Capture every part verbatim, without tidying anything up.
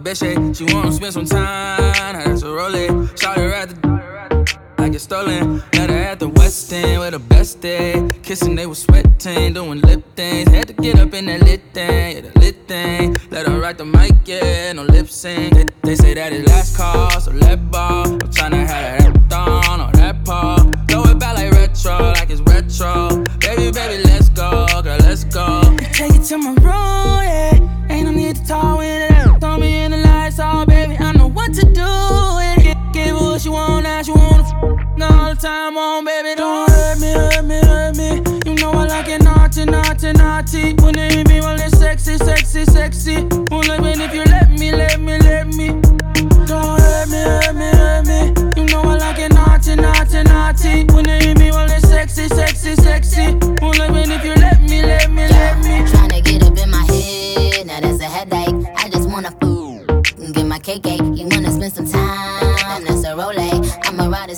bitch, she wanna spend some time. That's a roll. Shout her at the like it's stolen. Met her at the West End with the best day. Kissing, they was sweating, doing lip things. Had to get up in that lit thing, yeah, the lit thing. Let her write the mic, yeah, no lip sync. They, they say that it's last call, so let ball. I'm tryna have that thong or that paw. Throw it back like retro, like it's retro. Baby, baby, let's go, girl, let's go. Take it to my room, yeah. Ain't no need to talk with it. Throw me in the lights, oh baby, I know what to do with it. Give her what she want, now she wanna f all the time on, baby. Don't hurt me, hurt me, hurt me. You know I like it naughty, naughty, naughty. When it hit me, well it's sexy, sexy, sexy. Only when if you let me, let me, let me. Don't hurt me, hurt me, hurt me. You know I like it naughty, naughty, naughty. When it hit me, well it's sexy, sexy, sexy. Only when if you let me, let me, let me. Tryna get up in my head, now that's a headache. I just wanna fool and get my cake cake. You wanna spend some time, that's a role. I'ma ride a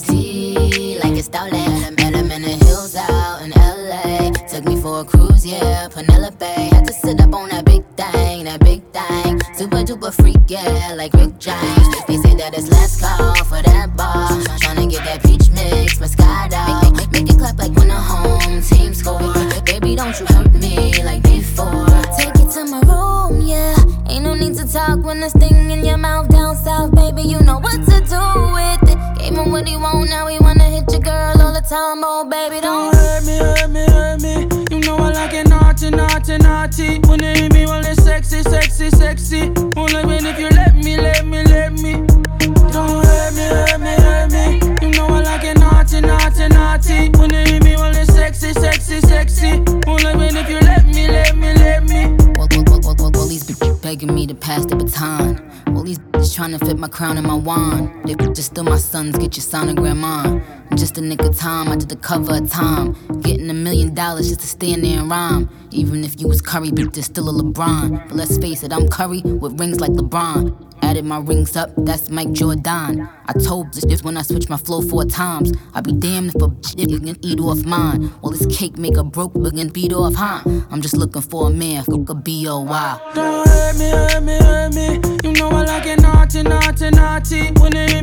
Z like it's stolen. Met him in the hills out in L A. Took me for a cruise, yeah, Penelope. Had to sit up on that big thing, that big thing. Super duper freak, yeah, like Rick James. They say that it's last call for that bar. Tryna get that peach mix, Moscato. Make, make, make it clap like when the home team score. Baby, don't you hurt me like before. Take it to my room, yeah. Ain't no need to talk when there's thing in your mouth down south, baby. You know what to do with it. Gave him what he want, now he wanna hit your girl all the time, oh baby. Don't, don't hurt me, hurt me, hurt me. You know I like it naughty, naughty, naughty. When it hit me, well it's sexy, sexy, sexy. Only when if you let me, let me, let me. Don't hurt me, hurt me, hurt me. You know I like it naughty, naughty, naughty. When it hit me, well it's sexy, sexy, sexy. Only when if you let me, let me, let me. All, all, all, all, all these bitches begging me to pass the baton. All these bitches trying to fit my crown and my wand. They just still my sons, get your sonogram on. In just a nick of time, I did the cover of Time. Getting a million dollars just to stand there and rhyme. Even if you was Curry, bitch, there's still a LeBron. But let's face it, I'm Curry with rings like LeBron. Added my rings up, that's Mike Jordan. I told this just when I switched my flow four times. I be damned if a bitch you can eat off mine. Well, this cake make a broke, we can beat off, huh? I'm just looking for a man, fuck a B O Y. Don't hurt me, hurt me, hurt me. You know I like it naughty, naughty, naughty. When it